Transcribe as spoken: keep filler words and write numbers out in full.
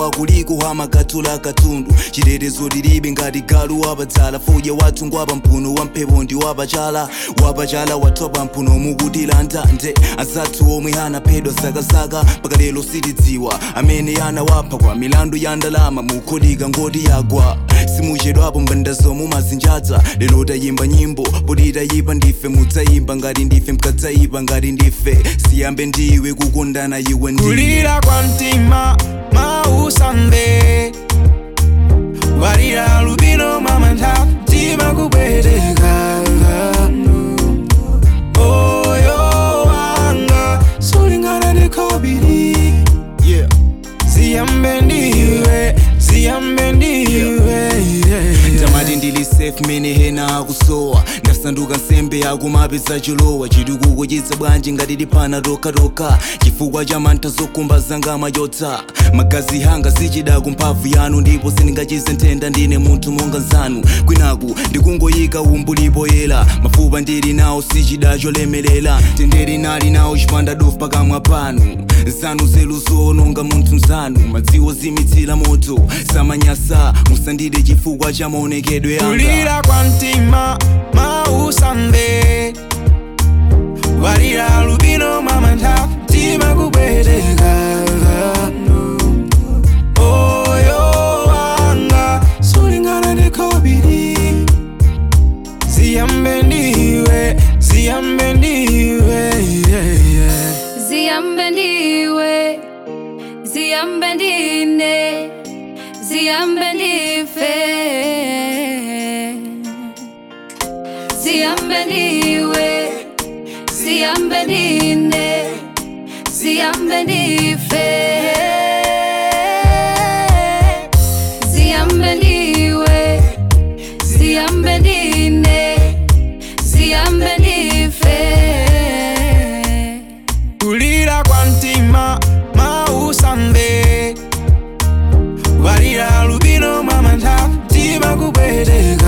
wakuliko hama katula katundu chirerezo lilibe ngati galu wabadzala foye wathu ngwapa mphuno wa mphepo ndi wapachala wapachala wathopa mphuno mukutilanda nde azathu omwe anaphedwa zakazaka mpaka lero sitidziwa amene anawapha kwa milandu ya ndalama mukholika ngoti yagwa simuchedwapo mbanda zomwe mazinjadza lero tayimba nyimbo poti tayipa ndife mudzayimba ngati ndife mkadzayipa ngati ndife siyambe ndiwe kukondana iwe ndiwe kulira kwa mtima mausambe walira lubino mamantha mtima kubweteka oyo wanga sulingana nekobiri yeah. Ziyambe ndiwe ziyambe ndiwe tamati ndili safe mene hena akusowa ndasanduka nsembe akumapeza chilowa chitukuko chitsa bwanji ngati lipana tokatoka chifukwa cha mantha zokumba zanga mayotsa magazi hanga sichida kumphamvu yanu ndipo sindingachize nthenda ndine munthu monga nzanu kwinaku ndikungoyika umbu lipoyera mafupa ndili nawo sichida cholemelela tenderi nali nawo chipanda dofu pakamwa panu zanu zelu zoononga munthu mzanu madziwo zimitsira moto samanyasa musandide chifukwa cha maonekedwe yanga kulira kwa mtima mausambe walira lubino mamantha mtima kubweteka oyo wanga sulingana nekobiri ziyambe ndiwe ziyambe ndiwe yeah. Ziyambe ndiwe ziyambe ndine ziyambe ndife ziyambe ndiwe ziyambe ndine ziyambe ndife ziyambe ndiwe ziyambe ndine ziyambe ndife kulira kwa mtima mausambe walira lubino mamantha mtima kubweteka